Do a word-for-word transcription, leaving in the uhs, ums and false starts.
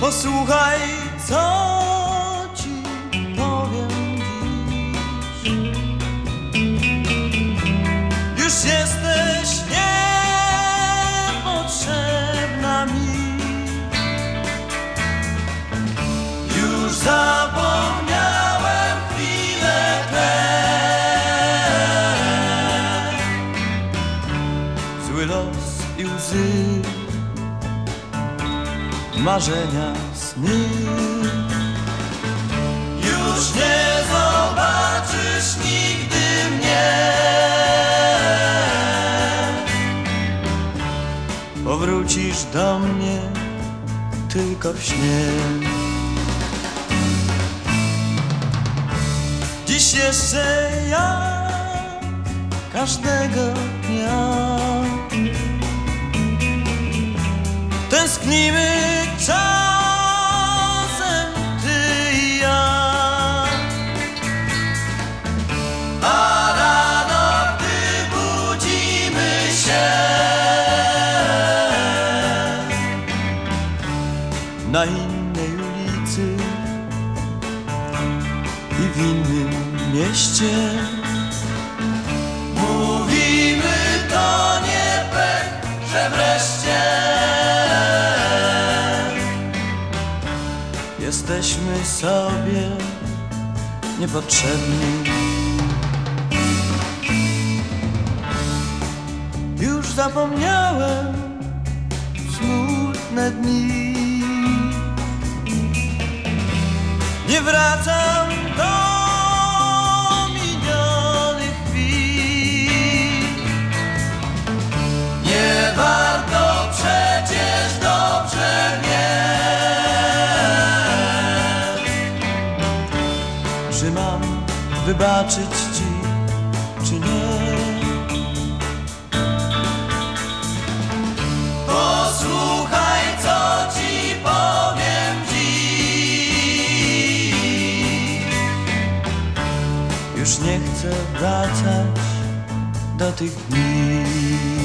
Posłuchaj, co ci powiem dziś. Już jesteś niepotrzebna mi. Już zapomniałem chwilę te. Zły los i łzy, marzenia, sny. Już nie zobaczysz nigdy mnie. Powrócisz do mnie tylko w śnie. Dziś jeszcze ja, każdego dnia tęsknimy czasem ty i ja. A rano, gdy budzimy się na innej ulicy i w innym mieście, mówimy, to nie pech, że wreszcie jesteśmy sobie niepotrzebni. Już zapomniałem smutne dni. Nie wracam do minionych chwil. Nie warto przecież dobrze mieć. Czy mam wybaczyć ci, czy nie? Posłuchaj, co ci powiem dziś. Już nie chcę wracać do tych dni.